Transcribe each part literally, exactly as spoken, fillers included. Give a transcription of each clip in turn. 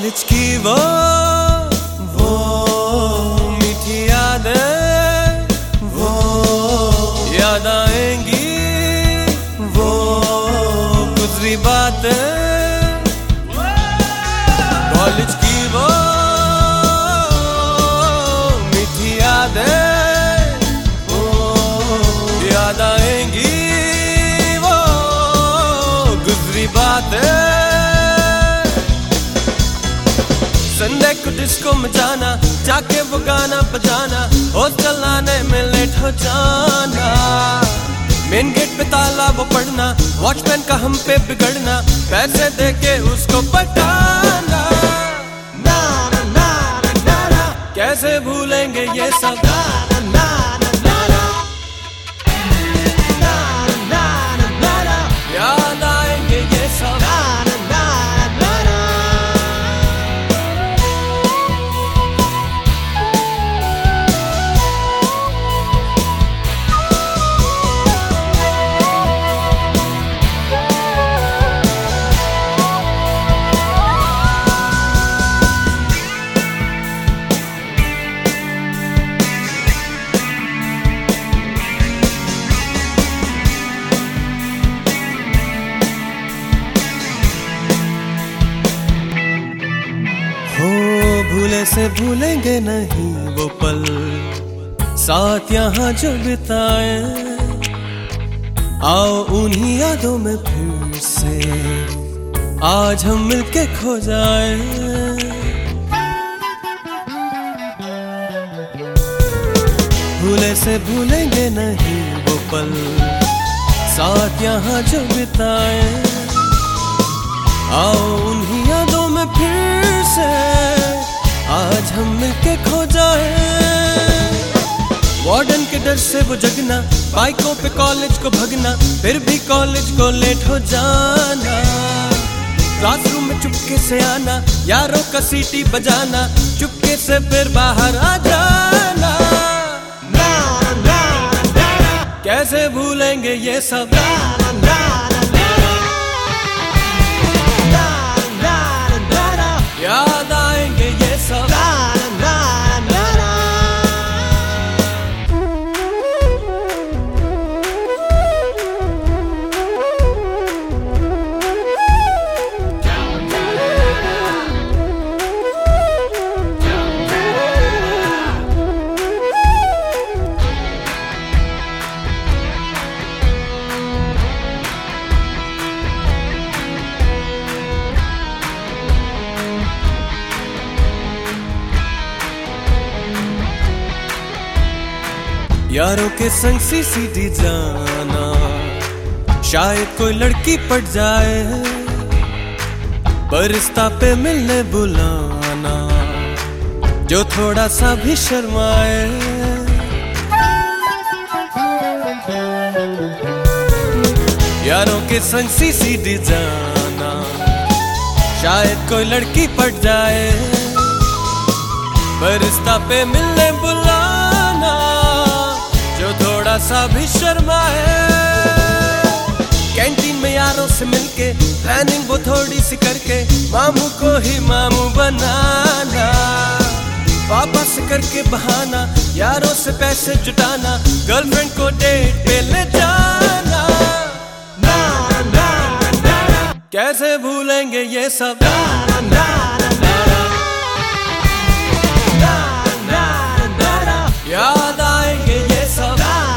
College की वो वो मीठी यादें, वो याद आएंगी वो गुजरी बातें। कॉलेज की वो मीठी यादें, वो याद आएंगी वो गुजरी बातें। संडे को डिस्को में जाना, जाके वो गाना बजाना, हॉस्टल आने में लेट हो जाना, मेन गेट पे ताला वो पढ़ना, वॉचमैन का हम पे बिगड़ना, पैसे देके उसको पटाना। ना ना ना ना ना कैसे भूलेंगे ये सब, ना ना ना ना ना ना ना ना याद आएंगे ये सब। भूले से भूलेंगे नहीं वो पल, साथ यहाँ जो बिताए, आओ उन्हीं यादों में फिर से आज हम मिलके खो जाए। भूले से भूलेंगे नहीं वो पल, साथ यहाँ जो बिताए, आओ उन्हीं यादों में फिर से आज हम मिलके खो जाए। वार्डन के डर से वो जगना, बाइकों पे कॉलेज को भगना, फिर भी कॉलेज को लेट हो जाना, क्लासरूम में चुपके से आना, यारों का सीटी बजाना, चुपके से फिर बाहर आ जाना। ना ना ना कैसे भूलेंगे ये सब, ना ना ना ना याद आएंगे ये सब। यारों के संग सीसीडी जाना, शायद कोई लड़की पट जाए, पर रिश्ता पे मिलने बुलाना, जो थोड़ा सा भी शर्माए। यारों के संग सीसीडी जाना, शायद कोई लड़की पट जाए, पर रिश्ता पे मिलने बुलाना, जो थोड़ा सा भी शर्माए। कैंटीन में यारों से मिलके प्लानिंग वो थोड़ी सी करके, मामू को ही मामू बनाना, पापा से करके बहाना, यारों से पैसे जुटाना, गर्लफ्रेंड को डेट पे ले जाना। ना ना ना कैसे भूलेंगे ये सब, ना ना ना ना याद आएंगे ये सब।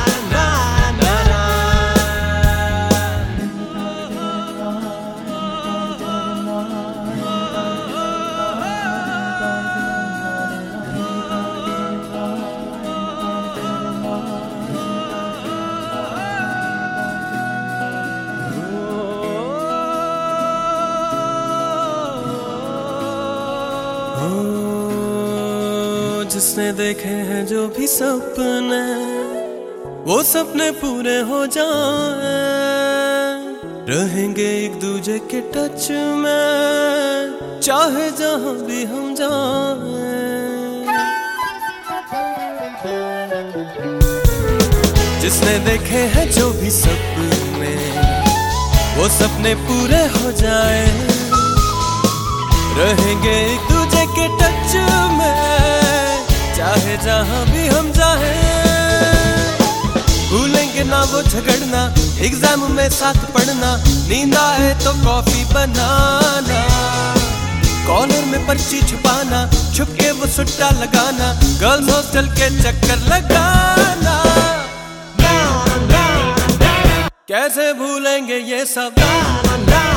जिसने देखे हैं जो भी सपने, वो सपने पूरे हो जाए, रहेंगे एक दूजे के टच में, चाहे जहां भी हम जाएं। जिसने देखे हैं जो भी सपने, वो सपने पूरे हो जाए, रहेंगे एक दूजे के टच में, चाहे जहां भी हम जाए। भूलेंगे ना वो झगड़ना, एग्जाम में साथ पढ़ना, नींद आए तो कॉफी बनाना, कॉर्नर में पर्ची छुपाना, छुप के वो सुट्टा लगाना, गर्ल्स हॉस्टल के चक्कर लगाना। कैसे भूलेंगे ये सब।